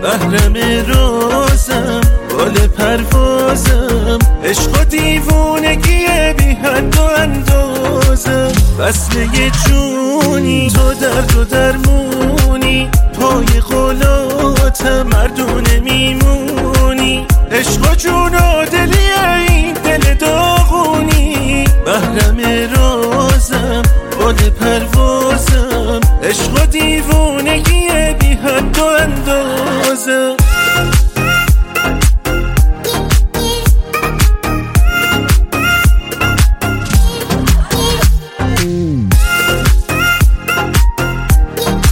محرم رازم، بال پروازم، عشق و دیوونگی بی حد و اندازم. فصل یه جونی تو درد و درمونی، پای قولاتم مردونه میمونی. عشق و جون و دلی این دل داغونی، محرم رازم، بال پروازم،